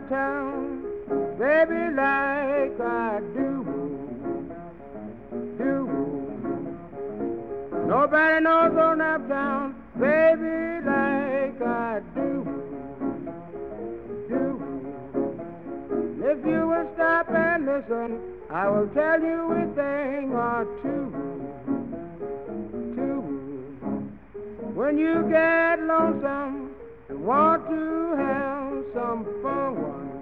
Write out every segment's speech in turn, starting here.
uptown, baby, like I do. Nobody knows on uptown, baby, like I do. If you will stop and listen, I will tell you a thing or two. When you get lonesome and want to have some fun.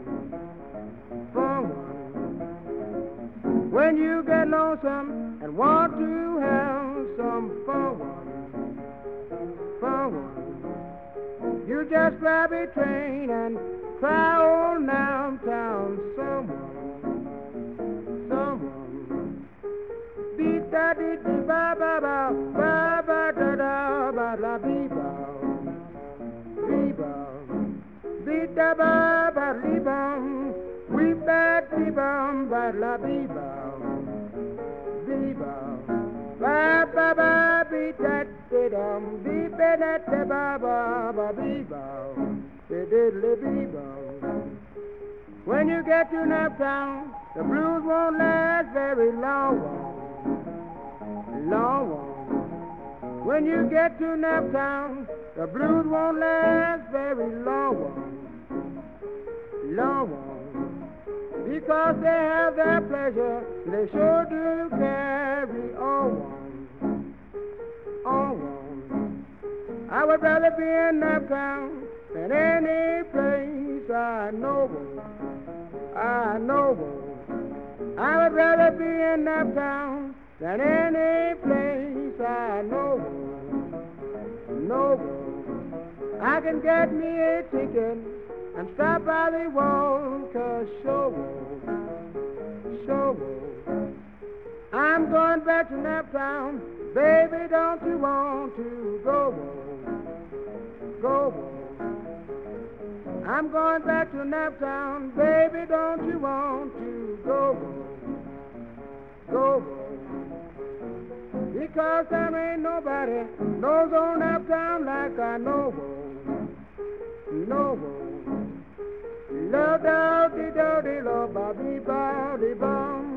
When you get lonesome and want to have some fun. You just grab a train and cry on downtown someone. Beat da dee dee ba ba ba ba ba da da ba la bee ba. Beat da ba ba lee bum. We bat bee bum ba la bee ba. Ba ba ba beat that dee dum. Beat ba da ba ba ba bee ba. Diddly bee ba. When you get to Naptown, the blues won't last very long. When you get to Naptown, the blues won't last very long. Because they have their pleasure, they sure do carry on. I would rather be in Naptown than any place I know. I would rather be in Naptown than any place I know. I can get me a ticket and stop by the Walker show. I'm going back to Naptown, baby, don't you want to go? I'm going back to Naptown, baby, don't you want to go? Because there ain't nobody knows on Naptown like I know. Love, do, de, do, de, lo, ba, be, ba, de, bum.